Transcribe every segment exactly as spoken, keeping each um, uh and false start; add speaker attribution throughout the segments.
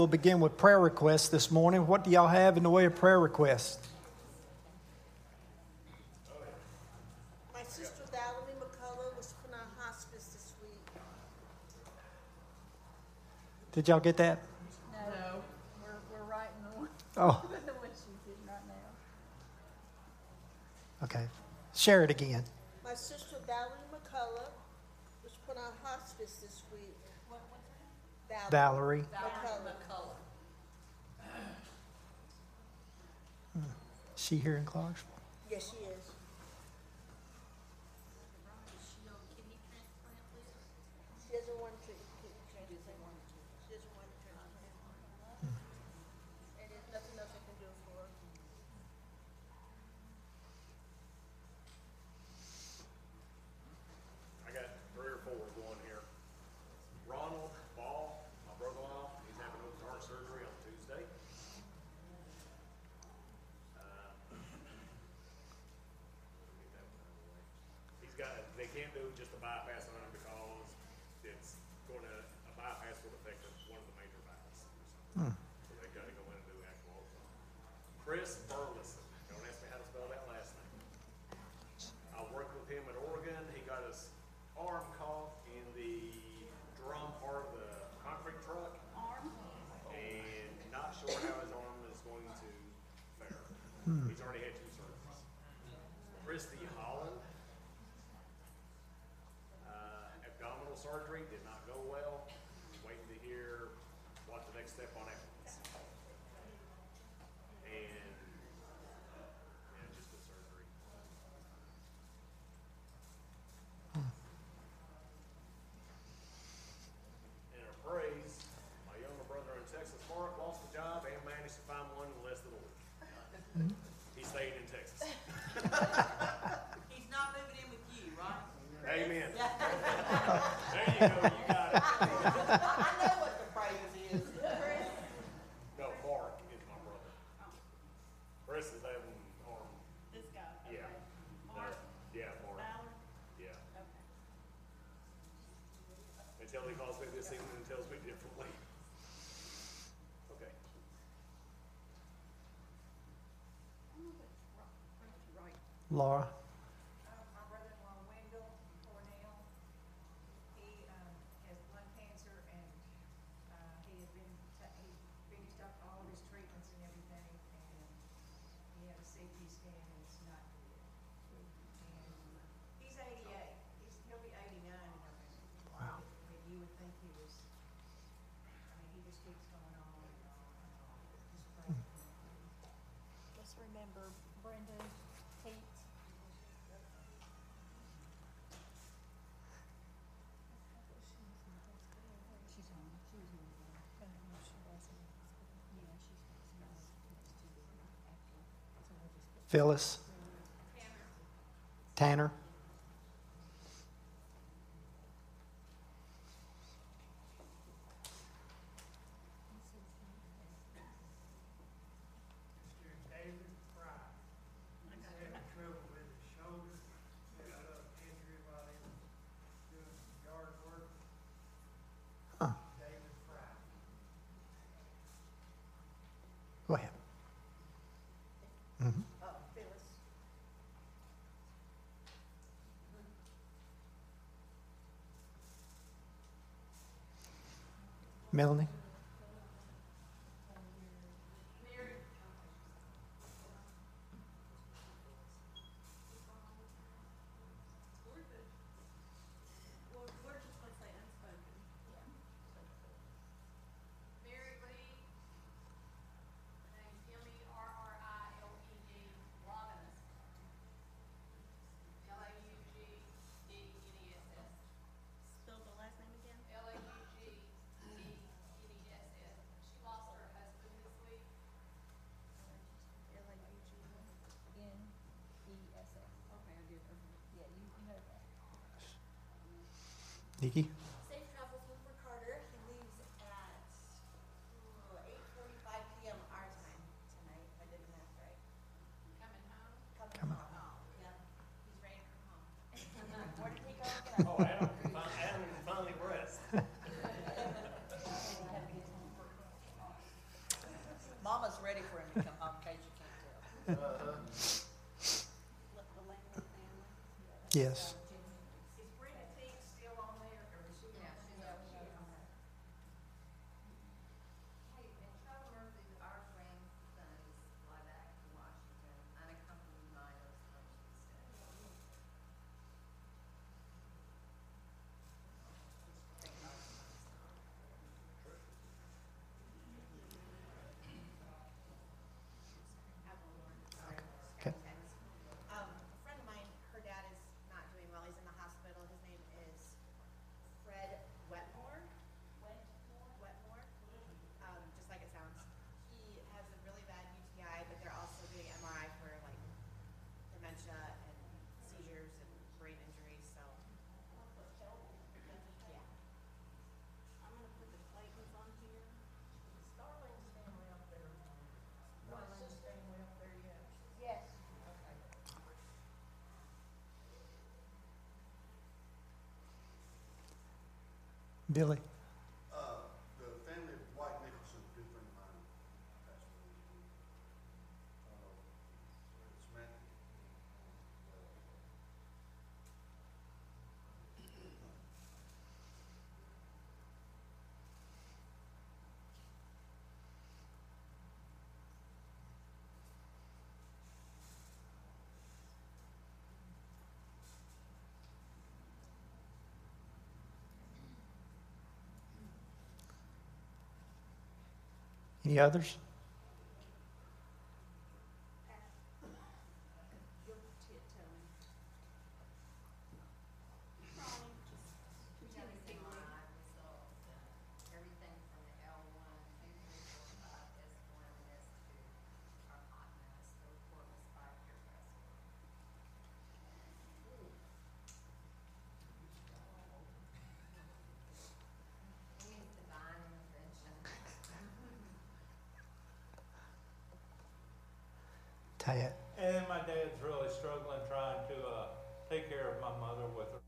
Speaker 1: We'll begin with prayer requests this morning. What do y'all have in the way of prayer requests?
Speaker 2: My sister Valerie McCullough was put on hospice this week.
Speaker 1: Did y'all get that?
Speaker 3: No, we're, we're writing the one,
Speaker 1: Oh,
Speaker 3: the one she's in right now.
Speaker 1: okay. Share it again.
Speaker 2: My sister Valerie McCullough was put on hospice this week.
Speaker 3: What, what's her name?
Speaker 1: Valerie.
Speaker 2: McCullough.
Speaker 1: Is she here in Clarksville?
Speaker 2: Yes, she is. She doesn't want to. She doesn't want to. She doesn't want to transplant. And there's nothing else I can do for her.
Speaker 4: I got three or four going here. Ronald Ball, my brother-in-law, he's having open heart surgery on Tuesday. Uh, He's got, they can't do just a bypass on him because it's going to, a bypass would affect one of the major valves.
Speaker 1: Hmm.
Speaker 4: So they gotta go in and do actual ultrasound. Chris Burleson, don't ask me how to spell that last name. I worked with him in Oregon. He got his arm caught in the drum part of the concrete truck.
Speaker 3: Arm?
Speaker 4: And not sure how his arm is going to fare. He's already had two surgeries. Christy Holland, uh, abdominal surgery did not go well. Waiting to hear what the next step on it is. And yeah, just a surgery. In a praise, my younger brother in Texas, Mark, lost a job and managed to find one in less than a week. He stayed in Texas.
Speaker 5: He's not moving in with you, right?
Speaker 4: Amen. There you go, you got it.
Speaker 5: I know what the phrase is.
Speaker 4: No, Mark is my brother. Chris is having arm,
Speaker 3: This guy.
Speaker 4: yeah.
Speaker 3: Okay. Mark,
Speaker 4: Yeah, Mark,
Speaker 3: Ballard,
Speaker 4: yeah.
Speaker 3: okay.
Speaker 4: Until he calls me this evening and tells me differently. Okay.
Speaker 3: Right.
Speaker 1: Laura.
Speaker 6: Uh, my brother-in-law Wendell Cornell, he, um, has lung cancer and, uh, he had been, ta- he finished up all of his treatments and everything, and he had a C T scan and it's not good. And he's eighty-eight, he's, he'll be eighty-nine in November.
Speaker 1: Wow.
Speaker 6: And you would think he was, I mean, he just keeps going on and on and on, just pray for him.
Speaker 3: Let's remember Brenda Tate. She's on, she was in the, I don't know if she was in the hospital. Yeah, she's, after, so we'll just put
Speaker 1: Phyllis. Tanner.
Speaker 7: Mister David Fry. He's having trouble with his shoulder. He got a injury while he was doing some yard work.
Speaker 1: Huh.
Speaker 7: David Fry.
Speaker 1: Go ahead. Mhm.
Speaker 2: Uh, Phyllis.
Speaker 1: Melanie.
Speaker 5: Well, we're just gonna say unspoken.
Speaker 8: Mary Lee, her name's M E R R I L E D, Loganus. L A U G D N E S S.
Speaker 5: Spell the last name again.
Speaker 8: L A U G D N E S S. She lost her husband this week.
Speaker 5: L A U G.
Speaker 3: N E S S.
Speaker 5: Okay, I did, okay.
Speaker 3: Yeah, you, you know that.
Speaker 1: Nikki.
Speaker 9: Safe travels home for Carter. He leaves at eight forty-five p m our time tonight, if I did the math right.
Speaker 8: Coming home.
Speaker 9: Coming
Speaker 1: Coming
Speaker 9: home. Yep, he's ready to come home. Where did he go? Get
Speaker 4: Oh,
Speaker 9: up.
Speaker 4: Adam, fin- Adam can finally rest.
Speaker 3: Did he have to get home for?
Speaker 5: ready for him to come home, in case you can't tell.
Speaker 2: Look, the Langley family.
Speaker 1: Yes.
Speaker 6: Is Brenda Teague still on there, or is she?
Speaker 8: Yeah, she's
Speaker 6: Yeah,
Speaker 8: on-
Speaker 6: she's on there.
Speaker 8: Hey, and Charlie Murphy, our grandson is fly back to Washington, unaccompanied minors from Houston.
Speaker 1: Okay.
Speaker 9: Um, a friend of mine, her dad is not doing well. He's in the hospital. His name is Fred Wetmore. Wetmore? Wetmore. Um, just like it sounds. He has a really bad U T I, but they're also doing M R I for like dementia and seizures and brain injuries. So, yeah.
Speaker 2: I'm gonna put the Claytons on here.
Speaker 6: Starling's family up there. Starling's family up there, yeah.
Speaker 2: Yes.
Speaker 6: Okay.
Speaker 1: Billy.
Speaker 10: Uh, the family of White Nicholson, good friend of mine, passed away this week. Uh, Samantha.
Speaker 1: Any others?
Speaker 2: You'll t- tell me. Ronnie, just
Speaker 8: We got his M R I results and everything from the L one, two, three, four, five, S one, and S two are hot mess. The report was five year breast. He needs divine intervention.
Speaker 1: Tad.
Speaker 11: And my dad's really struggling trying to uh, take care of my mother with her.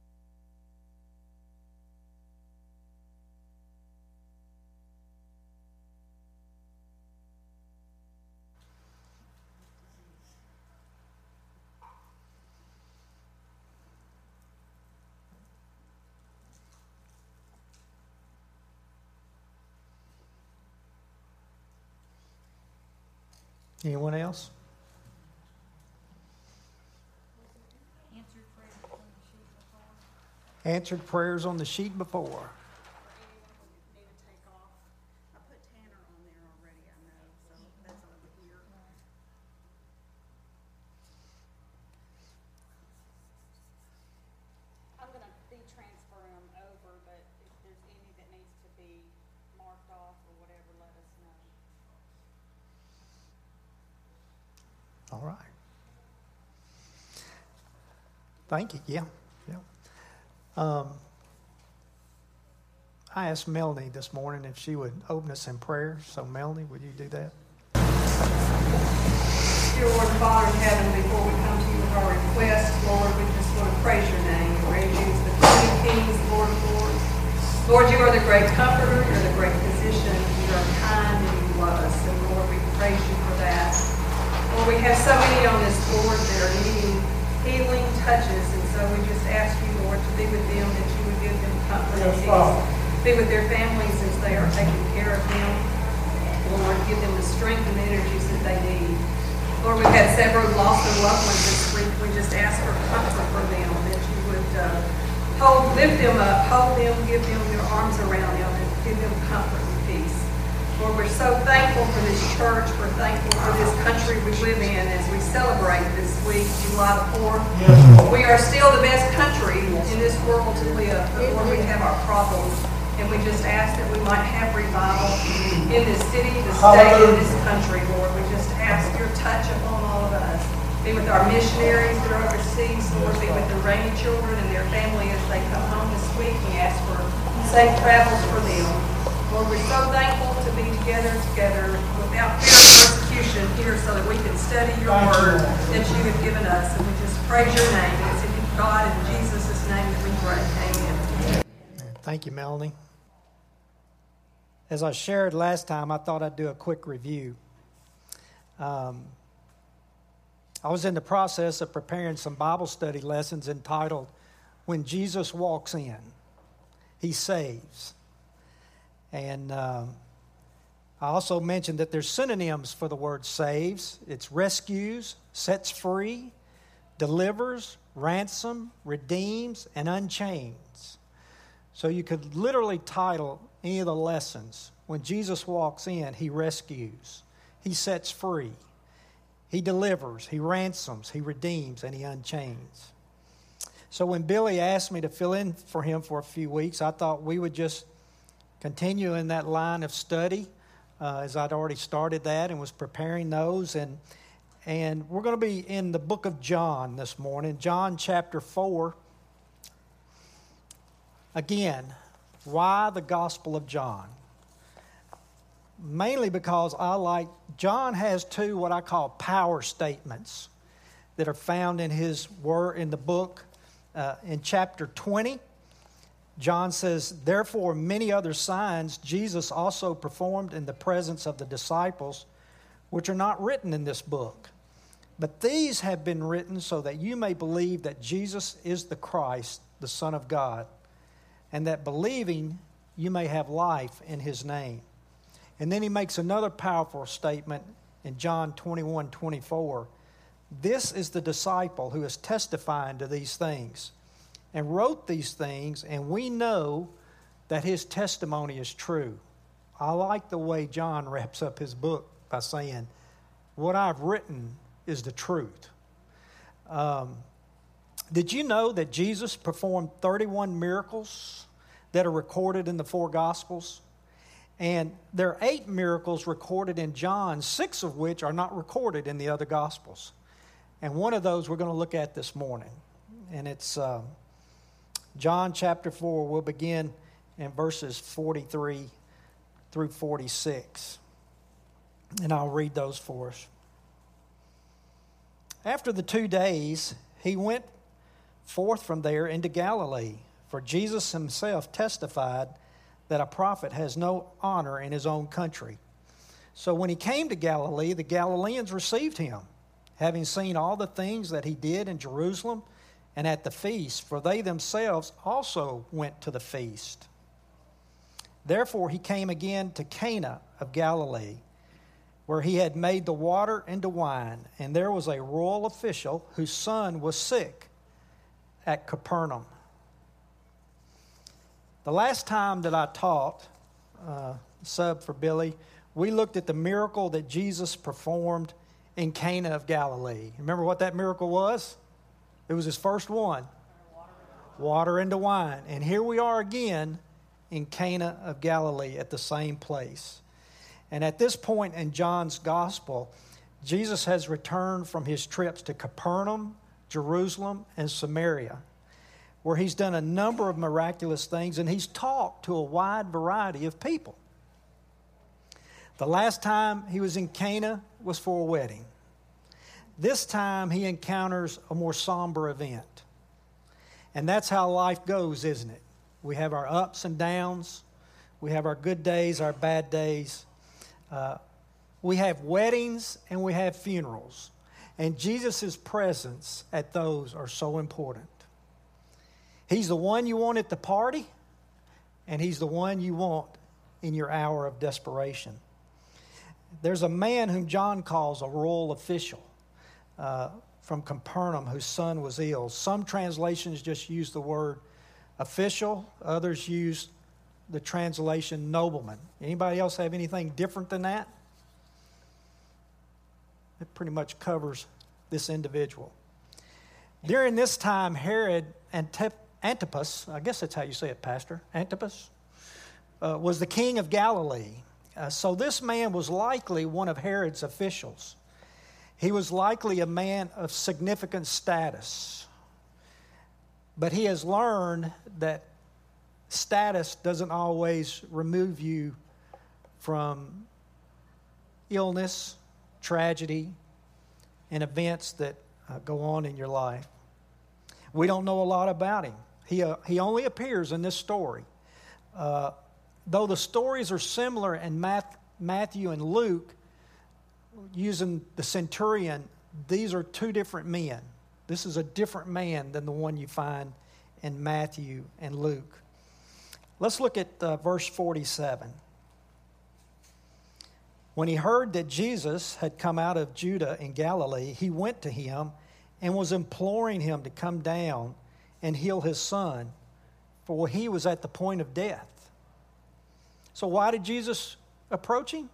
Speaker 1: Anyone else?
Speaker 3: Answered prayer on the sheet before.
Speaker 1: Answered prayers on the sheet before.
Speaker 2: for anyone who need to take off. I put Tanner on there already, I know, so that's over here. I'm gonna be transferring them over, but if there's any that needs to be marked off or whatever, let us know.
Speaker 1: All right. Thank you. Yeah. Yeah. Um, I asked Melanie this morning if she would open us in prayer. So, Melanie, would you do that?
Speaker 6: Dear Lord, Father in heaven, before we come to you with our request, Lord, we just want to praise your name. Lord, you is the King of Kings, Lord of Lords. Lord, you are the great comforter, you're the great physician, you are kind and you love us. And Lord, we praise you for that. Lord, we have so many on this board that are needing healing touches, and so we just ask you, Lord, to be with them, that you would give them comfort and peace. Be with their families as they are taking care of them. Lord, give them the strength and the energies that they need. Lord, we've had several lost and loved ones this week. We just ask for comfort for them, that you would uh, hold, lift them up, hold them, give them your arms around them, and give them comfort and peace. Lord, we're so thankful for this church. We're thankful for this country we live in as we celebrate this week, July the fourth. We are still the best country in this world to live, but Lord, we have our problems. And we just ask that we might have revival in this city, this state, in this country, Lord. We just ask your touch upon all of us. Be with our missionaries that are overseas, Lord. Be with the Rainey children and their family as they come home this week. We ask for safe travels for them. Lord, we're so thankful to be together, together, without fear of persecution here so that we can study your word that you have given us. And we just praise your name. It's in God and Jesus' name that we pray. Amen.
Speaker 1: Thank you, Melanie. As I shared last time, I thought I'd do a quick review. Um, I was in the process of preparing some Bible study lessons entitled, When Jesus Walks In, He Saves. And um, I also mentioned that there's synonyms for the word saves. It's rescues, sets free, delivers, ransom, redeems, and unchains. So you could literally title any of the lessons, When Jesus Walks In, He Rescues, He Sets Free, He Delivers, He Ransoms, He Redeems, and He Unchains. So when Billy asked me to fill in for him for a few weeks, I thought we would just continue in that line of study, uh, as I'd already started that and was preparing those. And, and we're going to be in the book of John this morning, John chapter four. Again, why the Gospel of John? Mainly because I like, John has two what I call power statements that are found in his word in the book. Uh, in chapter twenty, John says, therefore many other signs Jesus also performed in the presence of the disciples, which are not written in this book. But these have been written so that you may believe that Jesus is the Christ, the Son of God, and that believing you may have life in his name. And then he makes another powerful statement in John twenty-one twenty-four. This is the disciple who is testifying to these things and wrote these things, and we know that his testimony is true. I like the way John wraps up his book by saying, what I've written is the truth. Um, did you know that Jesus performed thirty-one miracles that are recorded in the four Gospels? And there are eight miracles recorded in John, six of which are not recorded in the other Gospels. And one of those we're going to look at this morning. And it's uh, John chapter four. We'll begin in verses forty-three through forty-six. And I'll read those for us. After the two days, he went forth from there into Galilee, for Jesus himself testified that a prophet has no honor in his own country. So when he came to Galilee, the Galileans received him, having seen all the things that he did in Jerusalem and at the feast, for they themselves also went to the feast. Therefore he came again to Cana of Galilee, where he had made the water into wine, and there was a royal official whose son was sick at Capernaum. The last time that I taught, uh, sub for Billy, we looked at the miracle that Jesus performed in Cana of Galilee. Remember what that miracle was? It was his first one. Water into wine. And here we are again in Cana of Galilee at the same place. And at this point in John's gospel, Jesus has returned from his trips to Capernaum, Jerusalem, and Samaria, where he's done a number of miraculous things, and he's talked to a wide variety of people. The last time he was in Cana was for a wedding. This time he encounters a more somber event. And that's how life goes, isn't it? We have our ups and downs. We have our good days, our bad days. Uh, we have weddings and we have funerals. And Jesus' presence at those are so important. He's the one you want at the party, and he's the one you want in your hour of desperation. There's a man whom John calls a royal official uh, from Capernaum whose son was ill. Some translations just use the word official. Others use the translation nobleman. Anybody else have anything different than that? It pretty much covers this individual. During this time, Herod Antip- Antipas, I guess that's how you say it, Pastor, Antipas, uh, was the king of Galilee. Uh, so this man was likely one of Herod's officials. He was likely a man of significant status. But he has learned that status doesn't always remove you from illness, tragedy, and events that uh, go on in your life. We don't know a lot about him. He, uh, he only appears in this story. Uh, though the stories are similar in Math, Matthew and Luke, using the centurion, these are two different men. This is a different man than the one you find in Matthew and Luke. Let's look at uh, verse forty-seven. When he heard that Jesus had come out of Judah and Galilee, he went to him and was imploring him to come down and heal his son, for he was at the point of death. So why did Jesus approach him?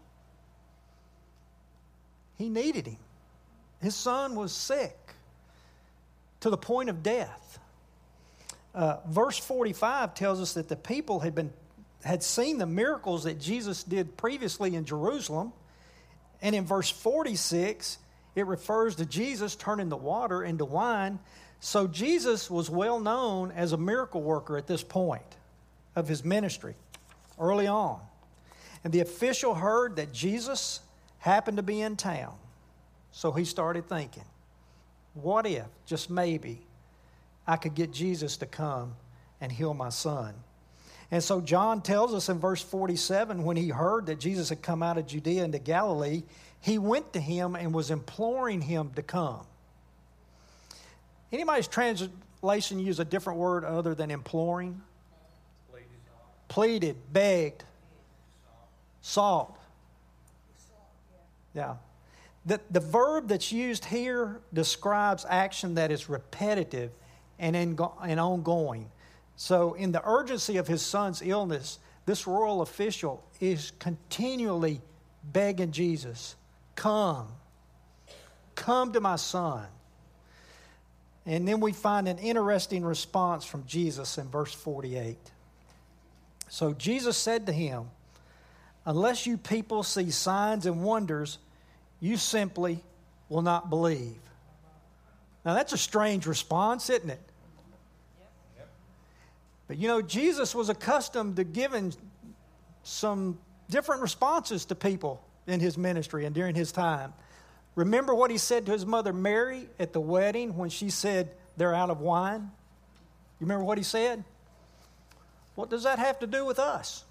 Speaker 1: He needed him. His son was sick to the point of death. Uh, verse forty-five tells us that the people had been had seen the miracles that Jesus did previously in Jerusalem. And in verse forty-six, it refers to Jesus turning the water into wine. So Jesus was well known as a miracle worker at this point of his ministry, early on. And the official heard that Jesus happened to be in town. So he started thinking, what if, just maybe, I could get Jesus to come and heal my son? And so John tells us in verse forty-seven, when he heard that Jesus had come out of Judea into Galilee, he went to him and was imploring him to come. Anybody's translation use a different word other than imploring?
Speaker 11: Pleaded.
Speaker 1: Pleaded, begged, sought. Yeah. The, the verb that's used here describes action that is repetitive and, in, and ongoing. So in the urgency of his son's illness, this royal official is continually begging Jesus, come, come to my son. And then we find an interesting response from Jesus in verse forty-eight. So Jesus said to him, unless you people see signs and wonders, you simply will not believe. Now that's a strange response, isn't it? But you know, Jesus was accustomed to giving some different responses to people in his ministry and during his time. Remember what he said to his mother Mary at the wedding when she said, they're out of wine? You remember what he said? What does that have to do with us?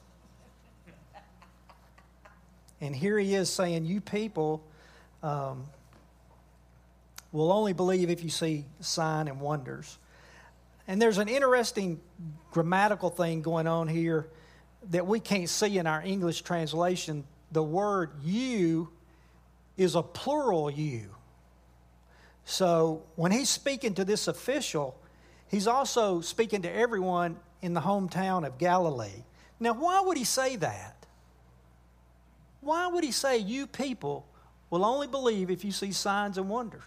Speaker 1: And here he is saying, you people um, will only believe if you see sign and wonders. And there's an interesting grammatical thing going on here that we can't see in our English translation. The word you is a plural you. So when he's speaking to this official, he's also speaking to everyone in the hometown of Galilee. Now, why would he say that? Why would he say, you people will only believe if you see signs and wonders?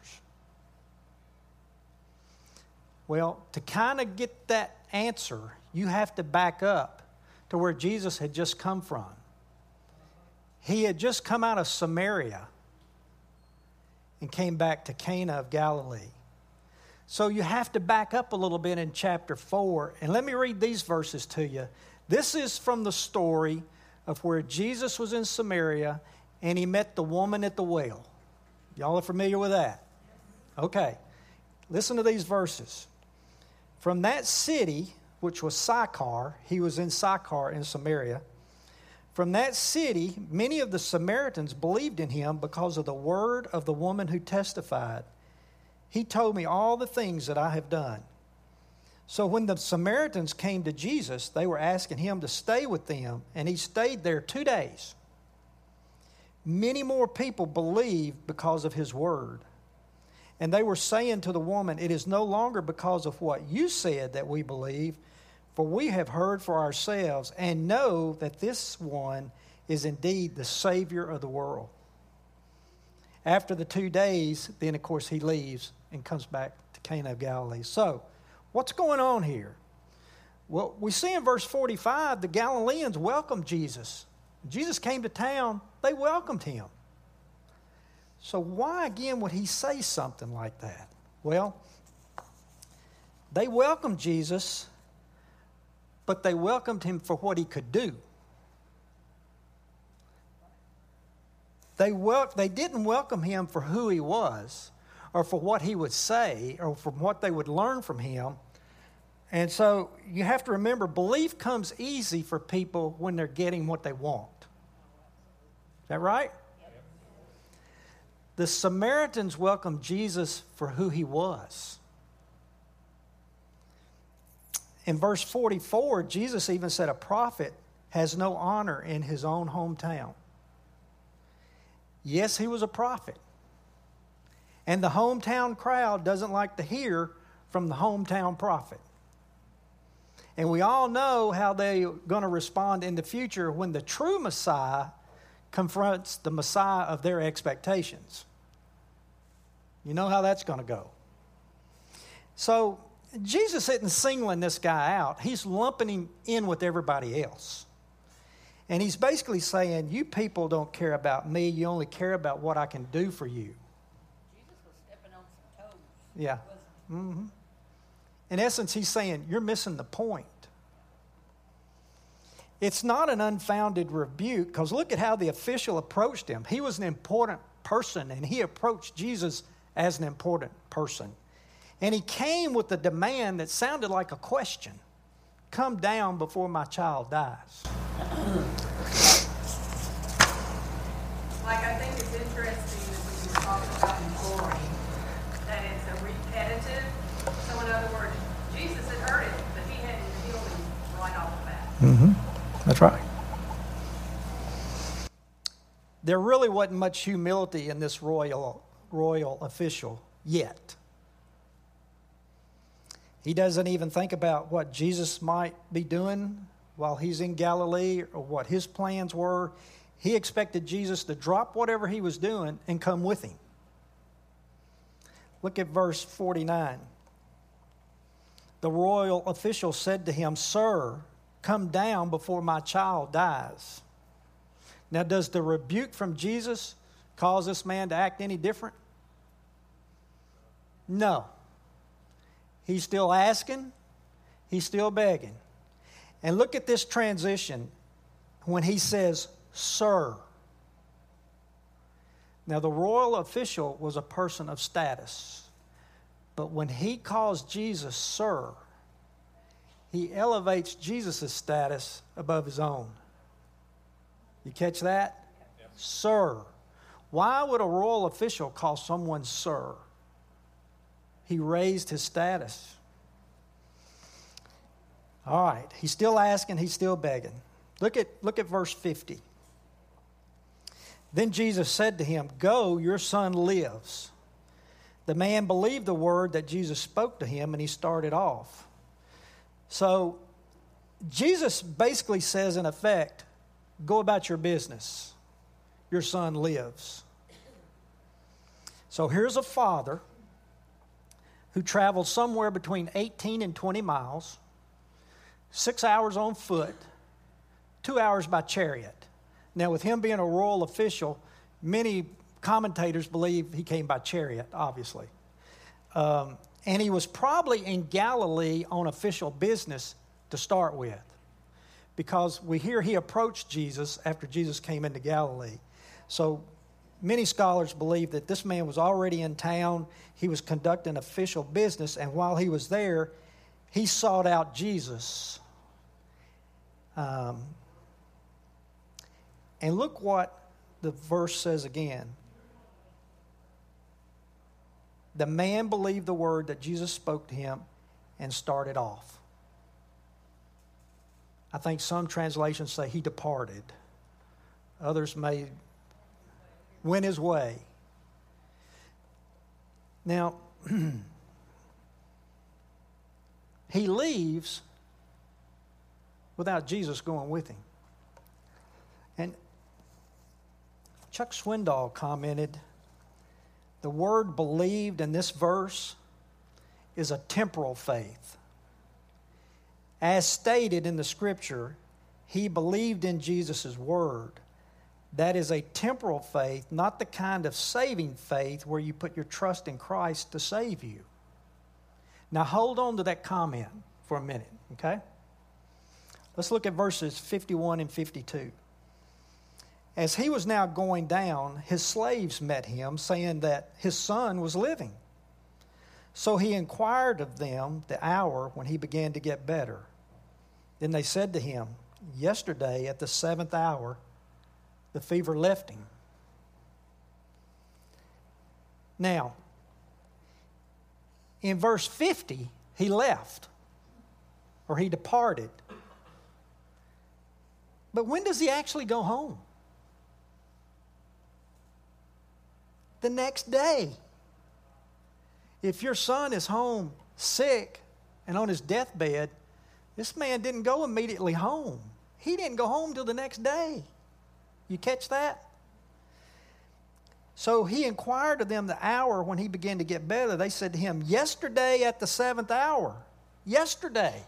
Speaker 1: Well, to kind of get that answer, you have to back up to where Jesus had just come from. He had just come out of Samaria and came back to Cana of Galilee. So you have to back up a little bit in chapter four. And let me read these verses to you. This is from the story of where Jesus was in Samaria and he met the woman at the well. Y'all are familiar with that? Okay. Listen to these verses. From that city, which was Sychar, he was in Sychar in Samaria. From that city, many of the Samaritans believed in him because of the word of the woman who testified. He told me all the things that I have done. So when the Samaritans came to Jesus, they were asking him to stay with them, and he stayed there two days. Many more people believed because of his word. And they were saying to the woman, it is no longer because of what you said that we believe, for we have heard for ourselves and know that this one is indeed the Savior of the world. After the two days, then of course he leaves and comes back to Cana of Galilee. So, what's going on here? Well, we see in verse forty-five, the Galileans welcomed Jesus. Jesus came to town, they welcomed him. So why again would he say something like that? Well, they welcomed Jesus, but they welcomed him for what he could do. They wel- they didn't welcome him for who he was or for what he would say or from what they would learn from him. And so you have to remember, belief comes easy for people when they're getting what they want. Is that right? The Samaritans welcomed Jesus for who he was. In verse forty-four, Jesus even said a prophet has no honor in his own hometown. Yes, he was a prophet. And the hometown crowd doesn't like to hear from the hometown prophet. And we all know how they're going to respond in the future when the true Messiah confronts the Messiah of their expectations. You know how that's going to go. So Jesus isn't singling this guy out. He's lumping him in with everybody else. And he's basically saying, you people don't care about me. You only care about what I can do for you.
Speaker 5: Jesus was stepping on some toes.
Speaker 1: Yeah. Mm-hmm. In essence, he's saying, you're missing the point. It's not an unfounded rebuke, because look at how the official approached him. He was an important person, and he approached Jesus as an important person. And he came with a demand that sounded like a question. Come down before my child dies.
Speaker 6: Like, I think it's interesting that when you talk about imploring, that it's a repetitive. So in other words, Jesus had heard it, but he hadn't healed him right off the bat.
Speaker 1: Mm-hmm. That's right. There really wasn't much humility in this royal, royal official yet. He doesn't even think about what Jesus might be doing while he's in Galilee or what his plans were. He expected Jesus to drop whatever he was doing and come with him. Look at verse forty-nine. The royal official said to him, "Sir, come down before my child dies." Now, does the rebuke from Jesus cause this man to act any different? No. He's still asking. He's still begging. And look at this transition when he says, "Sir." Now, the royal official was a person of status. But when he calls Jesus "Sir," he elevates Jesus' status above his own. You catch that? Yep. Sir. Why would a royal official call someone sir? He raised his status. All right. He's still asking. He's still begging. Look at, look at verse fifty. Then Jesus said to him, "Go, your son lives." The man believed the word that Jesus spoke to him, and he started off. So Jesus basically says, in effect, go about your business. Your son lives. So here's a father who traveled somewhere between eighteen and twenty miles, six hours on foot, two hours by chariot. Now, with him being a royal official, many commentators believe he came by chariot, obviously. Um, and he was probably in Galilee on official business to start with, because we hear he approached Jesus after Jesus came into Galilee. So many scholars believe that this man was already in town. He was conducting official business, and while he was there, he sought out Jesus. Um, and look what the verse says again. The man believed the word that Jesus spoke to him and started off. I think some translations say he departed. Others may went his way. Now, he leaves without Jesus going with him. And Chuck Swindoll commented, the word believed in this verse is a temporal faith. As stated in the scripture, he believed in Jesus' word. That is a temporal faith, not the kind of saving faith where you put your trust in Christ to save you. Now hold on to that comment for a minute, okay? Let's look at verses fifty-one and fifty-two. As he was now going down, his slaves met him, saying that his son was living. So he inquired of them the hour when he began to get better. Then they said to him, yesterday at the seventh hour, the fever left him. Now, in verse fifty, he left, or he departed. But when does he actually go home? The next day. If your son is home sick and on his deathbed, this man didn't go immediately home. He didn't go home till the next day. You catch that? So he inquired of them the hour when he began to get better. They said to him, yesterday at the seventh hour. Yesterday.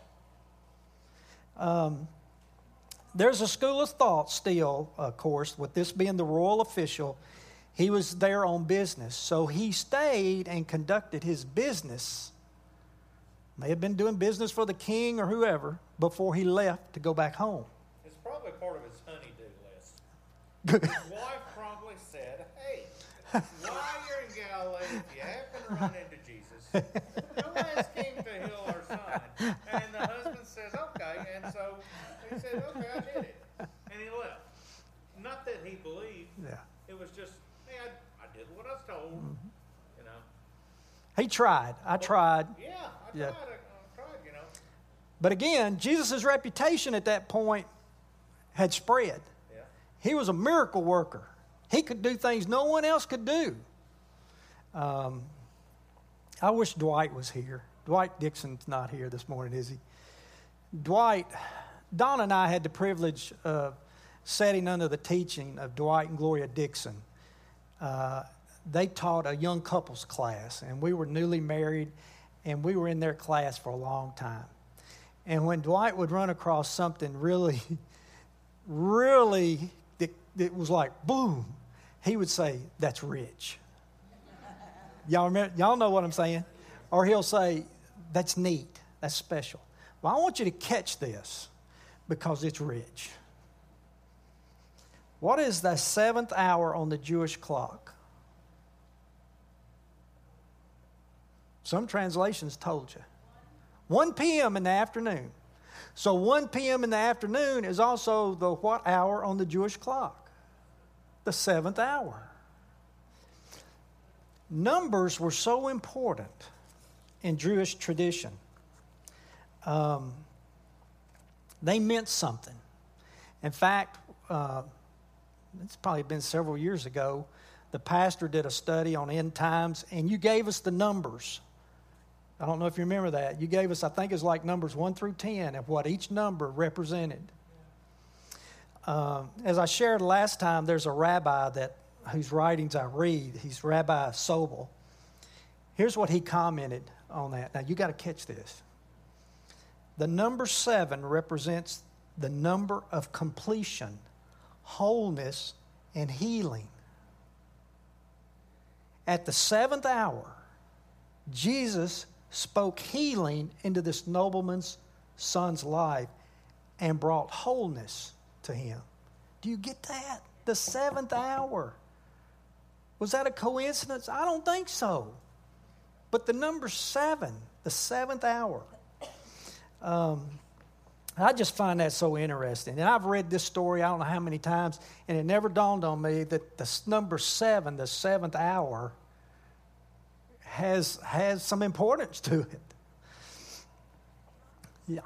Speaker 1: Um, there's a school of thought still, of course, with this being the royal official. He was there on business. So he stayed and conducted his business. May have been doing business for the king or whoever before he left to go back home.
Speaker 11: It's probably part of his honey-do list. His wife probably said, hey, while you're in Galilee, if you happen to run into Jesus, go ask him to heal our son. And the husband says, okay. And so he said, okay, I did it. And he left. Not that he believed.
Speaker 1: Yeah.
Speaker 11: It was just, hey, I, I did what I was told. Mm-hmm. You know.
Speaker 1: He tried. I tried.
Speaker 11: Yeah, I
Speaker 1: Yeah.
Speaker 11: tried. I, I tried, you know.
Speaker 1: But again, Jesus' reputation at that point had spread.
Speaker 11: Yeah.
Speaker 1: He was a miracle worker. He could do things no one else could do. Um, I wish Dwight was here. Dwight Dixon's not here this morning, is he? Dwight, Don and I had the privilege of sitting under the teaching of Dwight and Gloria Dixon. Uh, they taught a young couples class, and we were newly married, and we were in their class for a long time. And when Dwight would run across something really, really, that, that was like, boom, he would say, that's rich. Y'all remember, y'all know what I'm saying? Or he'll say, that's neat, that's special. Well, I want you to catch this because it's rich. What is the seventh hour on the Jewish clock? Some translations told you. one p.m. in the afternoon. So one p.m. in the afternoon is also the what hour on the Jewish clock? The seventh hour. Numbers were so important in Jewish tradition. Um, they meant something. In fact, uh, it's probably been several years ago, the pastor did a study on end times, and you gave us the numbers. I don't know if you remember that. You gave us, I think it's like numbers one through ten of what each number represented. Um, as I shared last time, there's a rabbi that whose writings I read. He's Rabbi Sobel. Here's what he commented on that. Now, you got to catch this. The number seven represents the number of completion, wholeness, and healing. At the seventh hour, Jesus spoke healing into this nobleman's son's life and brought wholeness to him. Do you get that? The seventh hour. Was that a coincidence? I don't think so. But the number seven, the seventh hour. Um, I just find that so interesting. And I've read this story I don't know how many times, and it never dawned on me that the number seven, the seventh hour, has has some importance to it. Yeah.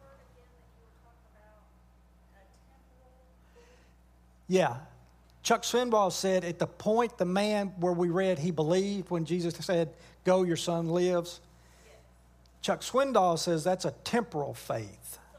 Speaker 1: Yeah. Chuck Swindoll said at the point the man where we read he believed when Jesus said, go, your son lives. Yes. Chuck Swindoll says that's a temporal faith.
Speaker 9: So,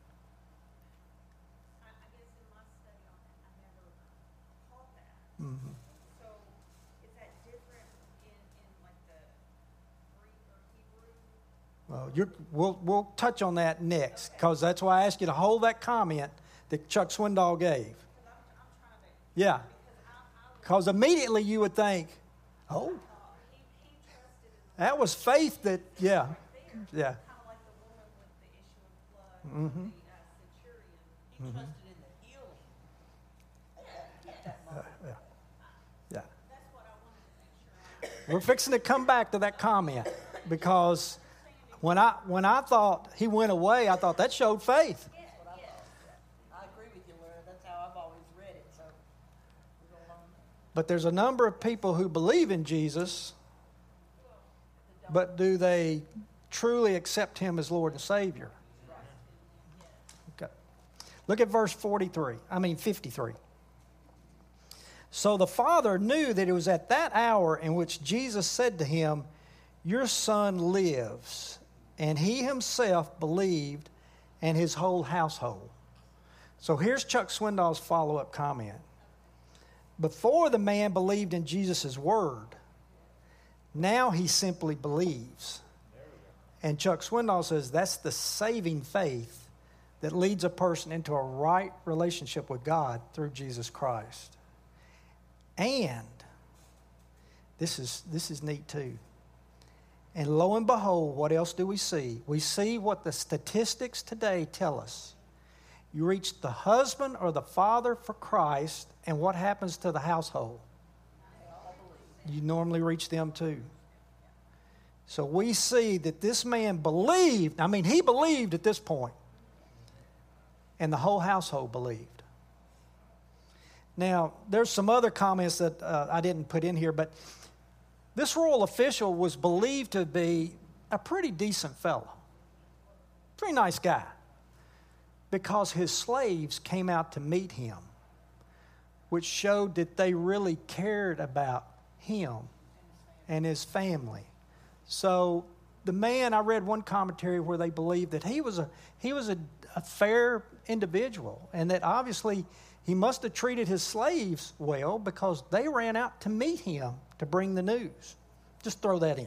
Speaker 9: I, I guess in my study on that, I never caught that.
Speaker 1: Mm-hmm.
Speaker 9: So, is that different in, in like the Greek or Hebrew?
Speaker 1: Well, you're, we'll, we'll touch on that next, because okay. That's why I asked you to hold that comment that Chuck Swindoll gave. Yeah, because immediately you would think, oh, that was faith that, yeah, yeah. Mm-hmm.
Speaker 5: He trusted in the healing.
Speaker 1: Uh, yeah, yeah. We're fixing to come back to that comment, because when I when I thought he went away, I thought that showed faith. But there's a number of people who believe in Jesus but do they truly accept him as Lord and Savior? Okay. Look at verse forty-three. I mean fifty-three. So the father knew that it was at that hour in which Jesus said to him, "Your son lives." And he himself believed, and his whole household. So here's Chuck Swindoll's follow-up comment. Before the man believed in Jesus' word, now he simply believes. And Chuck Swindoll says that's the saving faith that leads a person into a right relationship with God through Jesus Christ. And this is this is neat too. And lo and behold, what else do we see? We see what the statistics today tell us. You reach the husband or the father for Christ, and what happens to the household? You normally reach them too. So we see that this man believed. I mean, he believed at this point, and the whole household believed. Now, there's some other comments that uh, I didn't put in here, but this royal official was believed to be a pretty decent fellow, pretty nice guy, because his slaves came out to meet him, which showed that they really cared about him and his family. So the man, I read one commentary where they believed that he was a he was a, a fair individual, and that obviously he must have treated his slaves well because they ran out to meet him to bring the news. Just throw that in.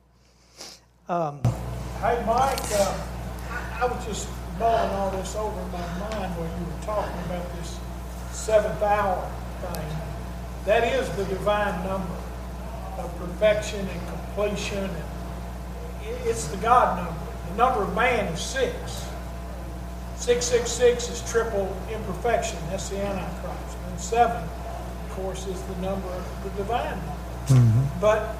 Speaker 1: Um,
Speaker 7: Hey, Mike, uh, I, I was just mulling all this over in my mind when you were talking about this seventh hour thing. That is the divine number of perfection and completion. And it, it's the God number. The number of man is six. six six six is triple imperfection. That's the Antichrist. And seven, of course, is the number of the divine number. Mm-hmm. But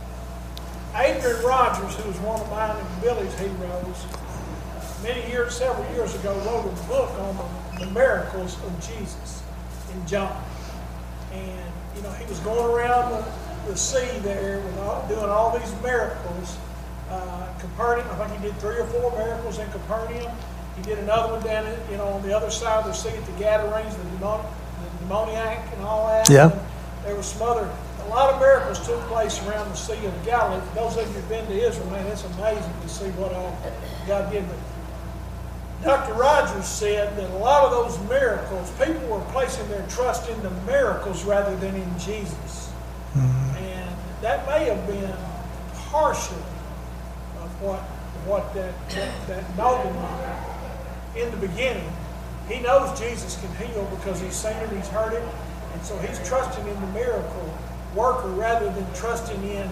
Speaker 7: Adrian Rogers, who was one of mine and Billy's heroes, many years, several years ago, wrote a book on the, the miracles of Jesus in John. And, you know, he was going around the, the sea there with all, doing all these miracles. Uh, Capernaum, I think he did three or four miracles in Capernaum. He did another one down, you know, on the other side of the sea at the Gadarenes, the, demon, the demoniac and all that.
Speaker 1: Yeah.
Speaker 7: And there was some other, a lot of miracles took place around the Sea of Galilee. For those of you who've been to Israel, man, it's amazing to see what all God did. But Doctor Rogers said that a lot of those miracles, people were placing their trust in the miracles rather than in Jesus. Mm-hmm. And that may have been partially of what what that, that, that nobleman in the beginning, he knows Jesus can heal because he's seen it, he's heard it, and so he's trusting in the miracle worker rather than trusting in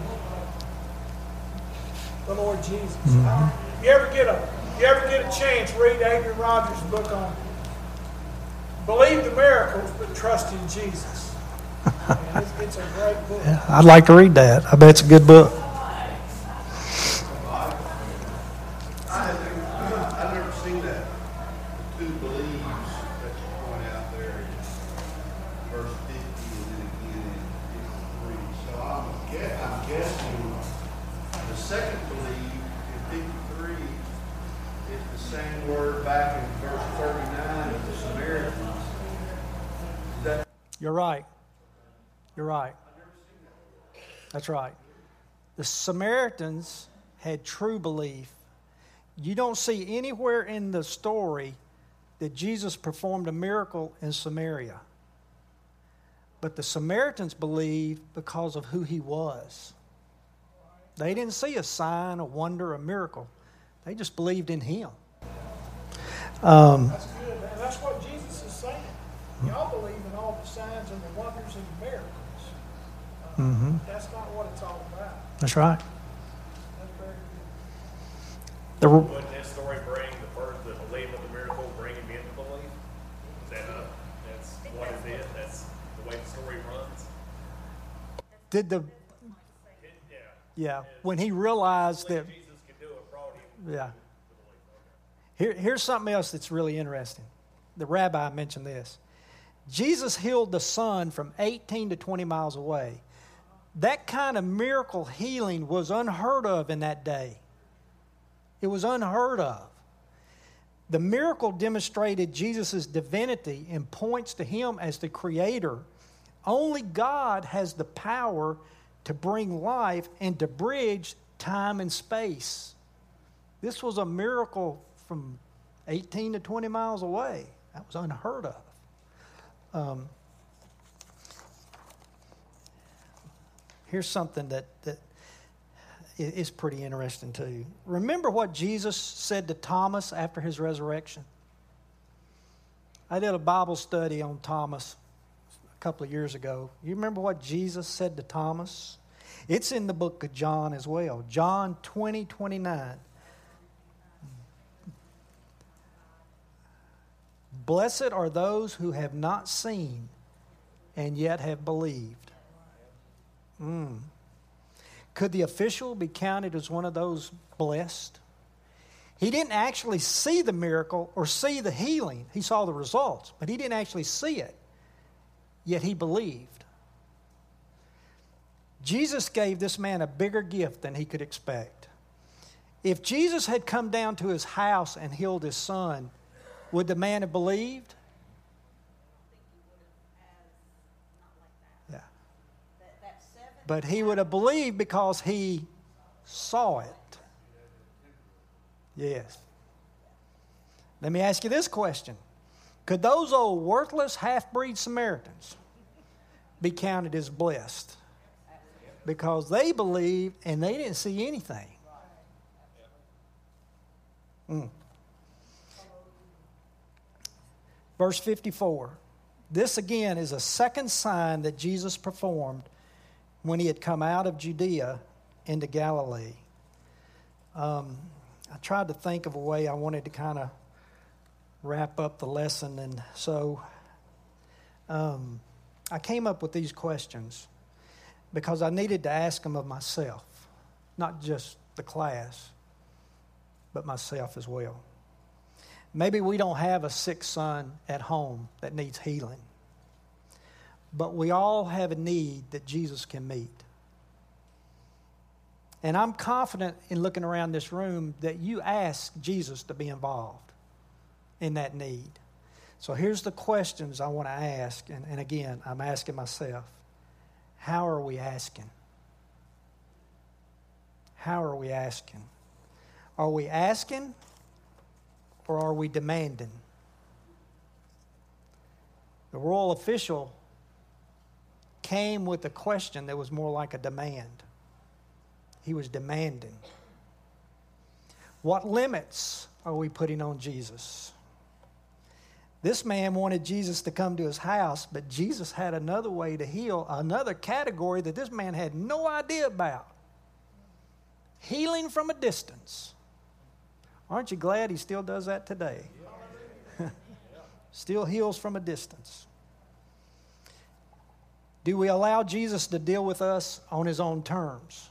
Speaker 7: the Lord Jesus. Mm-hmm. You ever get a you ever get a chance, read Adrian Rogers' book on Believe the Miracles but Trust in Jesus. And it's, it's a great book.
Speaker 1: Yeah, I'd like to read that. I bet it's a good book.
Speaker 10: I've never seen that. The two believes that you point out there in verse fifty and then again in fifty-three. So I'm, guess, I'm guessing the second believe in fifty-three is the same word back in verse thirty-nine of the Samaritans. Is that?
Speaker 1: You're right. You're right. That's right. The Samaritans had true belief. You don't see anywhere in the story that Jesus performed a miracle in Samaria. But the Samaritans believed because of who he was. They didn't see a sign, a wonder, a miracle. They just believed in him. Um,
Speaker 7: That's good, man. That's what Jesus is saying. Y'all believe in all the signs and the wonders and the miracles. Uh, mm-hmm. That's not what it's all about.
Speaker 1: That's right.
Speaker 7: That's very good.
Speaker 1: The,
Speaker 4: Wouldn't that story bring the first, the belief of the miracle, bring him into belief? Is that uh, that's what it is? That's the way the story runs?
Speaker 1: did the
Speaker 4: It, yeah.
Speaker 1: yeah when he realized that
Speaker 4: Jesus could do it, brought him
Speaker 1: yeah.
Speaker 4: to belief. Okay.
Speaker 1: Here, here's something else that's really interesting. The rabbi mentioned this. Jesus healed the son from eighteen to twenty miles away. That kind of miracle healing was unheard of in that day. It was unheard of. The miracle demonstrated Jesus' divinity and points to him as the creator. Only God has the power to bring life and to bridge time and space. This was a miracle from eighteen to twenty miles away. That was unheard of. Um, here's something that, that is pretty interesting too. Remember what Jesus said to Thomas after his resurrection? I did a Bible study on Thomas a couple of years ago. You remember what Jesus said to Thomas? It's in the book of John as well. John twenty, twenty-nine. Blessed are those who have not seen and yet have believed. Mm. Could the official be counted as one of those blessed? He didn't actually see the miracle or see the healing. He saw the results, but he didn't actually see it. Yet he believed. Jesus gave this man a bigger gift than he could expect. If Jesus had come down to his house and healed his son, would the man have believed? Yeah. But he would have believed because he saw it. Yes. Let me ask you this question. Could those old worthless half-breed Samaritans be counted as blessed? Because they believed and they didn't see anything. Mm. Verse fifty-four. This again is a second sign that Jesus performed when he had come out of Judea into Galilee. Um, I tried to think of a way I wanted to kind of wrap up the lesson, and so um, I came up with these questions because I needed to ask them of myself, not just the class, but myself as well. Maybe we don't have a sick son at home that needs healing, but we all have a need that Jesus can meet. And I'm confident in looking around this room that you ask Jesus to be involved in that need. So here's the questions I want to ask, and, and again, I'm asking myself, how are we asking? How are we asking? Are we asking or are we demanding? The royal official came with a question that was more like a demand. He was demanding. What limits are we putting on Jesus? This man wanted Jesus to come to his house, but Jesus had another way to heal, another category that this man had no idea about. Healing from a distance. Aren't you glad he still does that today? Still heals from a distance. Do we allow Jesus to deal with us on his own terms?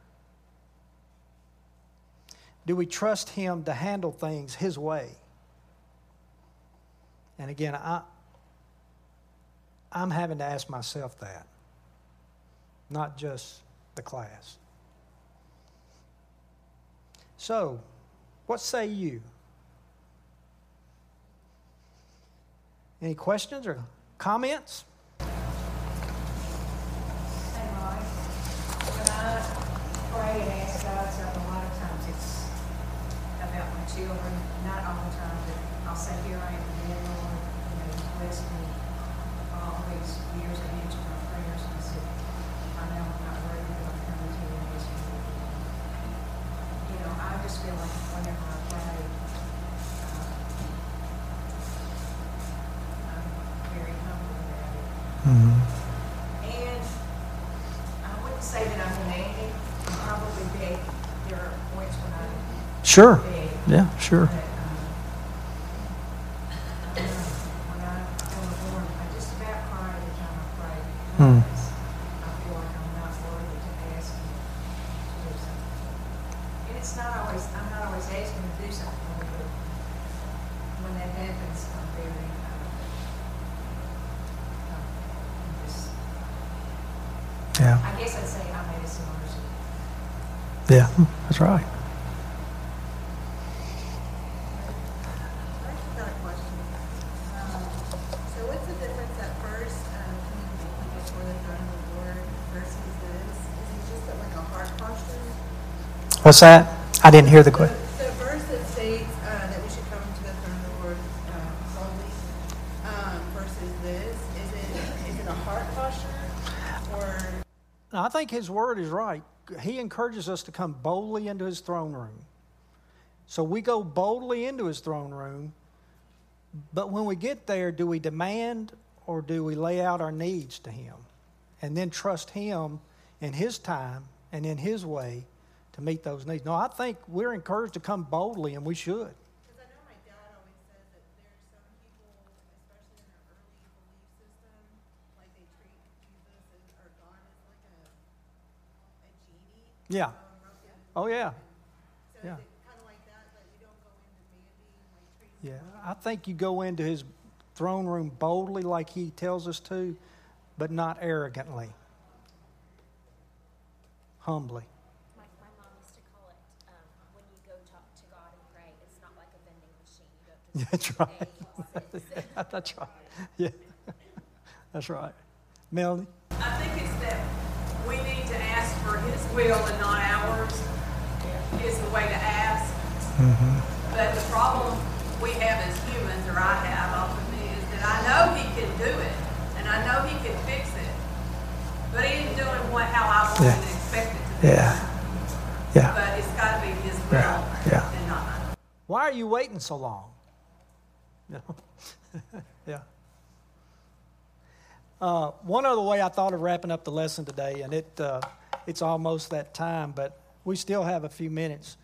Speaker 1: Do we trust him to handle things his way? And again, I, I'm having to ask myself that, not just the class. So, what say you? Any questions or comments?
Speaker 6: Hey, Molly, when I pray and ask God something, a lot of times it's about my children. Not all the time, but I'll say, here I am again, Lord. You know, you've blessed me all these years and answered my prayers. And I said, I know I'm not worthy, but I'm coming to you and asking you. You know, I just feel like whenever I pray, uh, I'm very humble about it.
Speaker 1: Mm-hmm.
Speaker 6: And I wouldn't say that I'm demanding. I'm probably beg. There are points when I
Speaker 1: Sure.
Speaker 6: beg.
Speaker 1: Yeah, sure.
Speaker 6: But, um, I don't know. When I go to the Lord, I just about cry every time I pray.
Speaker 1: Hmm.
Speaker 6: Because I feel like I'm not worthy to ask Him to do something. And it's not always, I'm not always asking Him to do something, but when that happens, I'm very, um, I'm just,
Speaker 1: Yeah.
Speaker 6: I guess I'd say I made a similar decision.
Speaker 1: Yeah, that's right.
Speaker 9: I've got a question. Um, so what's the difference at first, um, coming before the throne of the Lord versus this? Is it just like a heart posture?
Speaker 1: What's that? I didn't hear the question.
Speaker 9: So, so first it states, uh, that we should come to the throne of the Lord, uh, boldly, um, versus this. Is it, is it a heart posture or?
Speaker 1: I think his word is right. He encourages us to come boldly into his throne room. So we go boldly into his throne room, but when we get there, do we demand or do we lay out our needs to him and then trust him in his time and in his way to meet those needs? No, I think we're encouraged to come boldly, and we should.
Speaker 9: Because I know my dad always says that there's some people, especially in their early belief system, like they treat Jesus as, or God as like a, a genie.
Speaker 1: Yeah.
Speaker 9: Um,
Speaker 1: Oh, yeah.
Speaker 9: So
Speaker 1: Yeah.
Speaker 9: is it kind of like that, that you don't go in demanding, like treating?
Speaker 1: Yeah. I think you go into his throne room boldly like he tells us to, but not arrogantly. Humbly.
Speaker 12: My, my mom used to call it, um, when you go talk to God and pray, it's not like a vending machine. You don't just
Speaker 1: That's right.
Speaker 12: pay,
Speaker 1: Yeah, that's right. Yeah. That's right. Melanie?
Speaker 5: I think it's that we need to ask for his will and not ours is the way to ask.
Speaker 1: Mm-hmm.
Speaker 5: But the problem we have as humans, or I have often, is that I know he can do it, and I know he can fix it, but he isn't doing what how I want
Speaker 1: Yeah.
Speaker 5: and expect it to be.
Speaker 1: Yeah. Yeah.
Speaker 5: But it's got to be his will
Speaker 1: Yeah. Yeah.
Speaker 5: and not mine.
Speaker 1: Why are you waiting so long? You know? Yeah. Uh, one other way I thought of wrapping up the lesson today, and it uh, it's almost that time, but we still have a few minutes.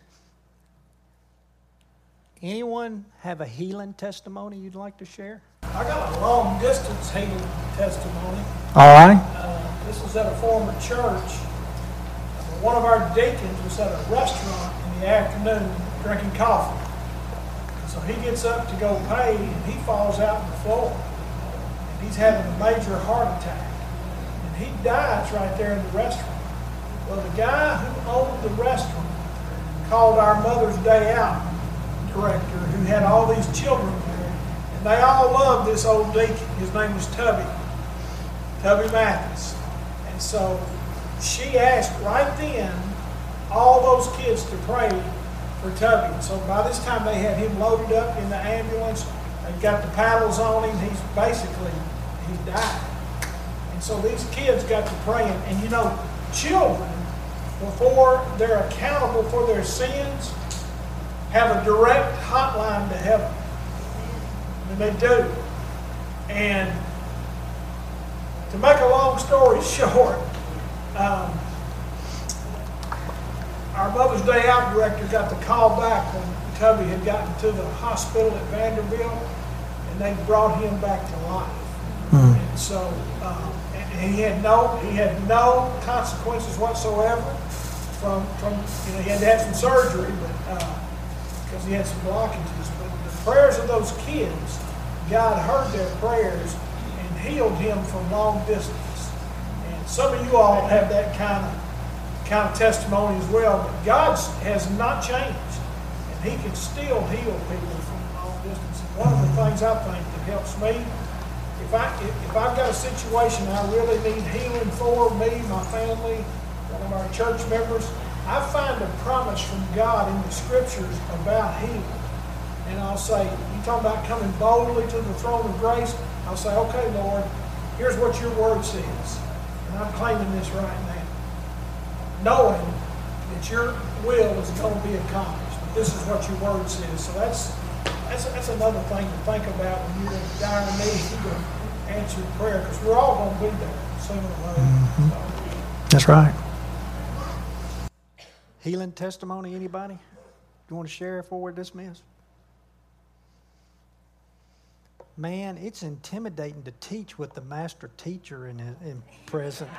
Speaker 1: Anyone have a healing testimony you'd like to share?
Speaker 7: I got a long distance healing testimony.
Speaker 1: All right.
Speaker 7: Uh, this was at a former church. One of our deacons was at a restaurant in the afternoon drinking coffee. So he gets up to go pay, and he falls out on the floor. And he's having a major heart attack. And he dies right there in the restaurant. Well, the guy who owned the restaurant called our Mother's Day Out director, who had all these children there. And they all loved this old deacon. His name was Tubby. Tubby Mathis. And so she asked right then all those kids to pray for Tubby. And so by this time they had him loaded up in the ambulance. They got the paddles on him. He's basically, he died. And so these kids got to praying. And you know, children, before they're accountable for their sins, have a direct hotline to heaven. I mean, they do. And to make a long story short, um, our Mother's Day Out director got the call back when Tubby had gotten to the hospital at Vanderbilt, and they brought him back to life. Mm. And so, um, and he had no he had no consequences whatsoever from from you know he had to have some surgery, but because uh, he had some blockages. But the prayers of those kids, God heard their prayers and healed him from long distance. And some of you all have that kind of kind of testimony as well. But God has not changed, and He can still heal people from long distance. And one of the things I think that helps me, if I if I've got a situation I really need healing for, me, my family, one of our church members, I find a promise from God in the Scriptures about healing. And I'll say, you talk about coming boldly to the throne of grace, I'll say, okay, Lord, here's what your word says. And I'm claiming this right now, knowing that your will is going to be accomplished. But this is what your word says. So that's that's, that's another thing to think about when you're in dire need to answer prayer, because we're all going to be there sooner or later.
Speaker 1: Mm-hmm.
Speaker 7: So.
Speaker 1: That's right. Healing testimony, anybody? You want to share before we're dismissed? Man, it's intimidating to teach with the master teacher in, in present.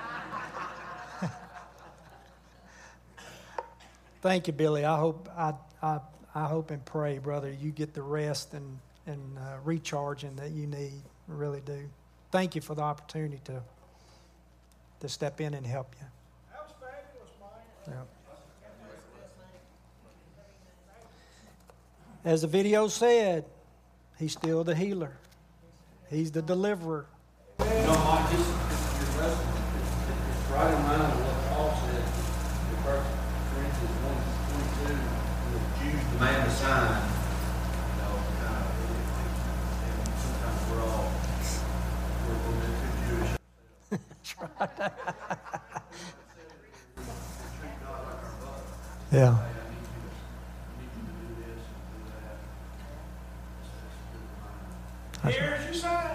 Speaker 1: Thank you, Billy. I hope I, I I hope and pray, brother, you get the rest and and uh, recharging that you need. I really do. Thank you for the opportunity to to step in and help you.
Speaker 7: That was fabulous, Mike.
Speaker 1: Yeah. As the video said, he's still the healer. He's the deliverer.
Speaker 13: You know, Mike, this, this is your lesson. It's, it's right in line with what Paul said in First Corinthians one twenty-two. The Jews demand a sign. You know, kind of, and sometimes we're all we're a little bit too Jewish.
Speaker 1: That's right. Yeah.
Speaker 7: Here's your sign.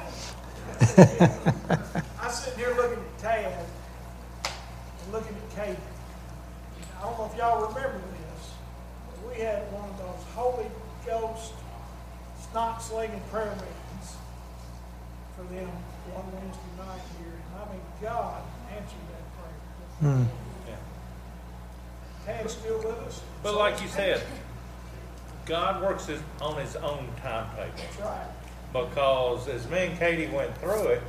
Speaker 7: I'm sitting here looking at Tad and looking at Katie. I don't know if y'all remember this, but we had one of those Holy Ghost snot slinging prayer meetings for them one Wednesday night here. And I mean, God answered that prayer.
Speaker 1: Hmm.
Speaker 7: Tad's still with us.
Speaker 11: But like you said, God works his, on his own timetable.
Speaker 7: That's right.
Speaker 11: Because as me and Katie went through it,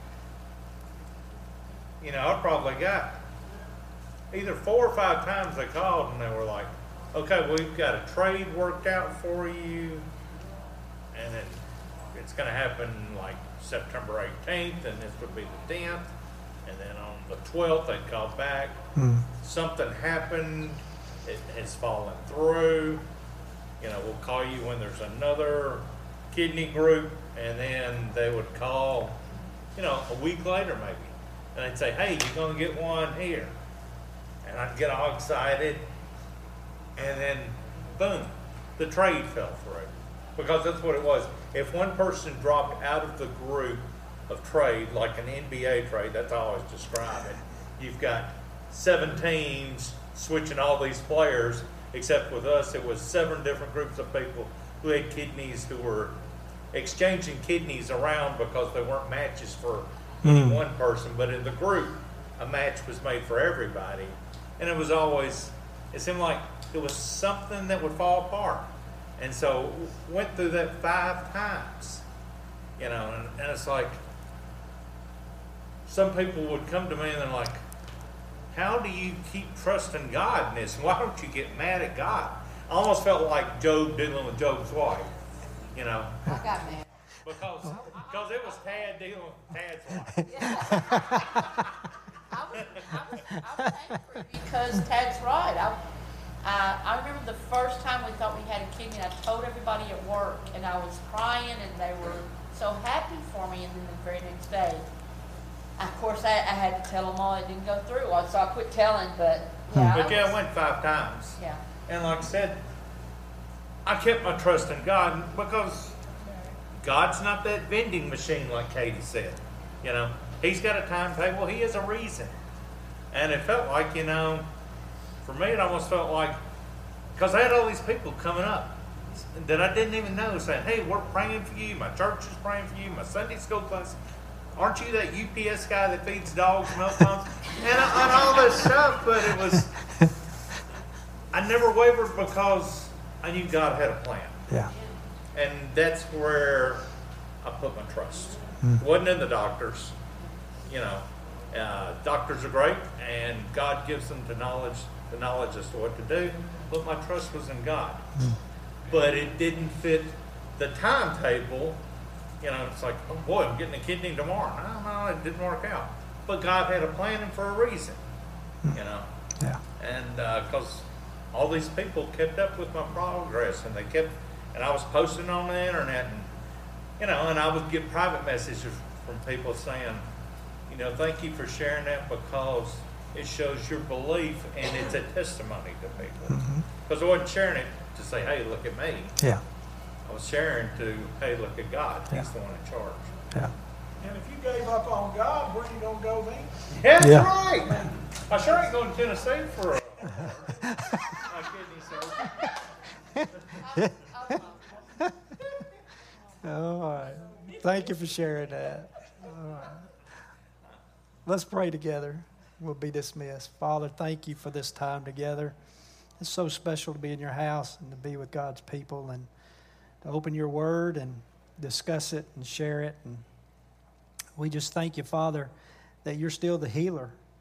Speaker 11: you know, I probably got either four or five times they called and they were like, okay, we've got a trade worked out for you, and it, it's going to happen like September eighteenth, and this would be the tenth, and then on the twelfth they called back.
Speaker 1: Hmm.
Speaker 11: Something happened, it has fallen through, you know, we'll call you when there's another kidney group, and then they would call, you know, a week later maybe, and they'd say, hey, you're going to get one here. And I'd get all excited, and then boom, the trade fell through. Because that's what it was. If one person dropped out of the group of trade, like an N B A trade, that's how I always describe it, you've got seven teams switching all these players, except with us it was seven different groups of people who had kidneys, who were exchanging kidneys around because they weren't matches for any
Speaker 1: Mm.
Speaker 11: one person, but in the group a match was made for everybody. And it was always, it seemed like it was something that would fall apart. And so went through that five times, you know, and, and it's like, some people would come to me and they're like, how do you keep trusting God in this? Why don't you get mad at God? I almost felt like Job dealing with Job's wife, you know.
Speaker 6: I got mad.
Speaker 11: Because because it was Tad dealing with Tad's wife.
Speaker 6: I was, I was, I was angry because Tad's right. I, uh, I remember the first time we thought we had a kidney, and I told everybody at work, and I was crying, and they were so happy for me, and then the very next day, of course, I, I had to tell them all it didn't go through, so I quit telling, but yeah.
Speaker 11: But
Speaker 6: I
Speaker 11: yeah,
Speaker 6: was-
Speaker 11: I went five times.
Speaker 6: Yeah.
Speaker 11: And like I said, I kept my trust in God because God's not that vending machine like Katie said. You know, he's got a timetable. He has a reason. And it felt like, you know, for me, it almost felt like, because I had all these people coming up that I didn't even know saying, hey, we're praying for you. My church is praying for you. My Sunday school class. Aren't you that U P S guy that feeds dogs milk bones? and, and all this stuff. But it was, I never wavered because I knew God had a plan.
Speaker 1: Yeah.
Speaker 11: And that's where I put my trust.
Speaker 1: Mm.
Speaker 11: It wasn't in the doctors. You know, uh, doctors are great, and God gives them the knowledge, the knowledge as to what to do. But my trust was in God.
Speaker 1: Mm.
Speaker 11: But it didn't fit the timetable. You know, it's like, oh boy, I'm getting a kidney tomorrow. No, no, it didn't work out. But God had a plan and for a reason.
Speaker 1: Mm.
Speaker 11: You know.
Speaker 1: Yeah.
Speaker 11: And because uh, all these people kept up with my progress, and they kept, and I was posting on the internet, and you know, and I would get private messages from people saying, you know, thank you for sharing that because it shows your belief and it's a testimony to people. Because I wasn't sharing it to say, hey, look at me.
Speaker 1: Yeah.
Speaker 11: I was sharing to, hey, look at God. He's
Speaker 1: Yeah.
Speaker 11: the one in charge.
Speaker 1: Yeah.
Speaker 7: And if you gave up on God, where you gonna go then?
Speaker 11: Yeah, that's
Speaker 1: Yeah.
Speaker 11: right. I sure ain't going to Tennessee for a, my kidney surgery.
Speaker 1: All right. Thank you for sharing that. All right. Let's pray together. We'll be dismissed. Father, thank you for this time together. It's so special to be in your house and to be with God's people and to open your word and discuss it and share it. And we just thank you, Father, that you're still the healer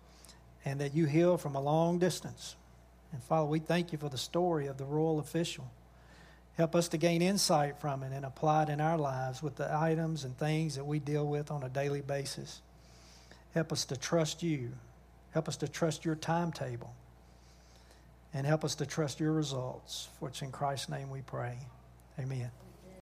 Speaker 1: and that you heal from a long distance. And Father, we thank you for the story of the royal official. Help us to gain insight from it and apply it in our lives with the items and things that we deal with on a daily basis. Help us to trust you. Help us to trust your timetable. And help us to trust your results. For it's in Christ's name we pray. Amen.